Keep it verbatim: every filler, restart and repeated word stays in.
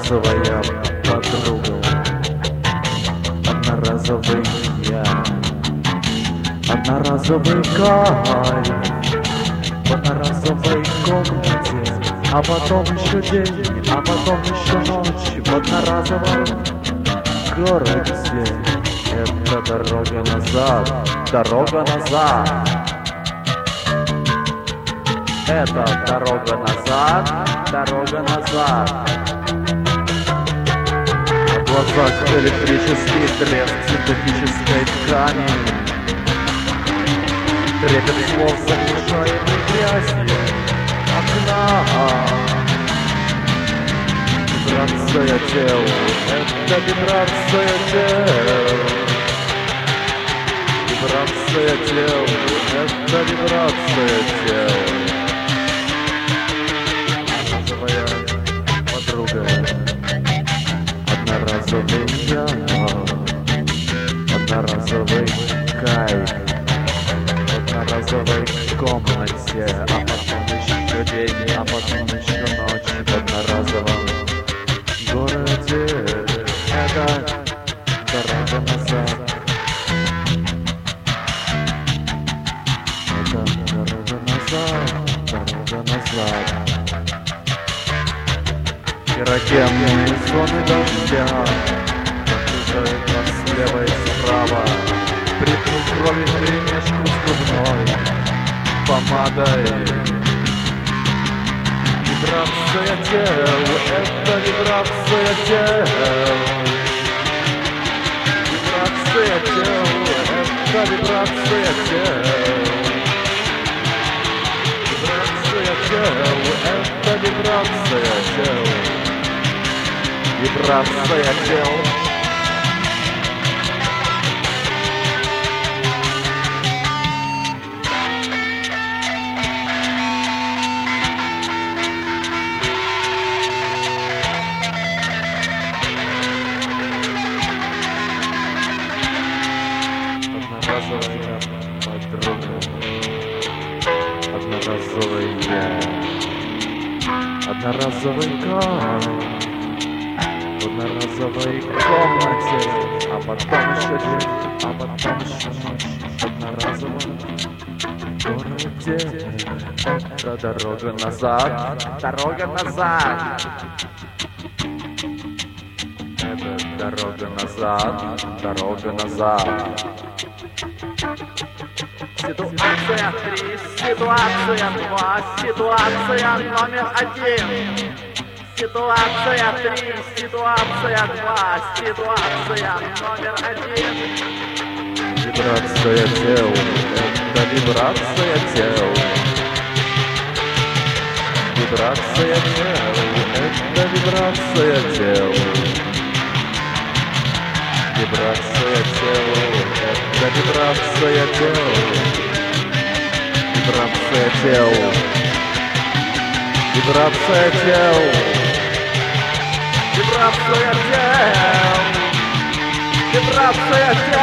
Одноразовая подруга, одноразовый я, одноразовый кайф в одноразовой комнате, а потом еще день, а потом еще ночь в одноразовом городе. Это дорога назад, дорога назад. Это дорога назад, дорога назад. В глазах электрический треск синтетической ткани, трепет слов заглушаемый грязью окна. Вибрация тел, это вибрация тел. Вибрация тел, это вибрация тел. Одноразовая подруга, одноразовый я, одноразовый кайф в одноразовой комнате, а потом еще день, а потом еще ночь в одноразовом городе. Это дорога назад. Это дорога назад, дорога назад. Пирогенные зоны дождя окружают нас слева и справа. Припну крови перемешку с губной помадой. Вибрация тел, это вибрация тел. Вибрация тел, это вибрация тел. Вибрация тел, это вибрация тел. Вибрация тел. Одноразовая подруга, одноразовый я, одноразовый кайф в одноразовой комнате, а потом еще день, а потом еще ночь в одноразовом городе. Это дорога назад, дорога назад. Это дорога назад, дорога назад. Ситуация три, ситуация два, ситуация номер один. Ситуация три, ситуация два, ситуация номер один. Вибрация тел, это вибрация тел. Вибрация тел, это вибрация тел. Вибрация тел, это вибрация тел. Вибрация тел. Вибрация тел. Вибрация тел. Вибрация тел.